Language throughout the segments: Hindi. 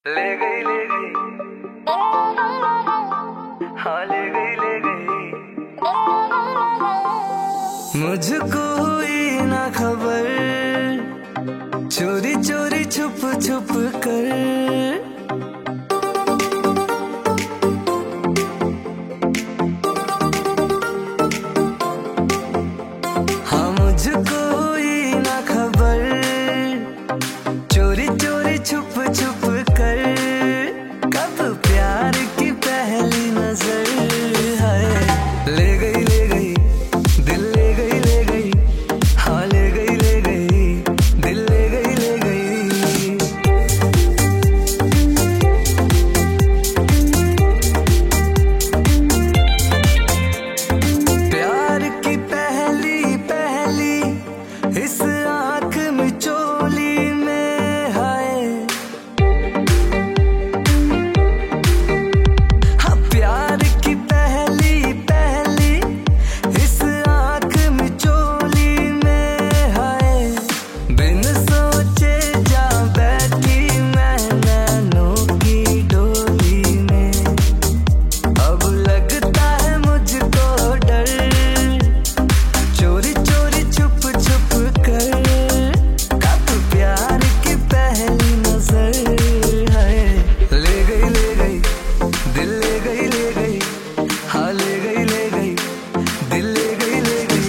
ले गई हाँ ले गई मुझको हुई ना खबर, चोरी चोरी छुप छुप कर हाँ मुझको हुई ना खबर, चोरी चोरी छुप छुप कर कब प्यार की पहली नजर है। ले गई दिल ले गई हाँ ले गई दिल ले गई प्यार की पहली पहली इस आँख में चोली में है। हाँ प्यार की पहली पहली इस आँख में चोली में है। बिन सोचे जा बैठी मैं नैनों की डोली में, अब लगता है मुझको डर, चोरी चोरी छुप छुप कर कब प्यार की पहली नजर है। ले गई दिल ले गई हाँ ले गई दिल ले गई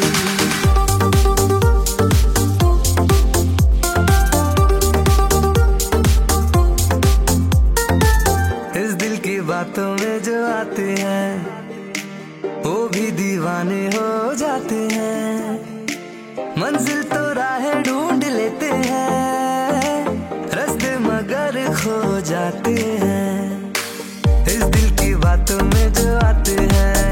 इस दिल की बातों में जो आते हैं वो भी दीवाने हो जाते हैं। मंजिल तो राहें ढूंढ लेते हैं, रास्ते मगर खो जाते हैं। इस दिल की बातों में जो आते हैं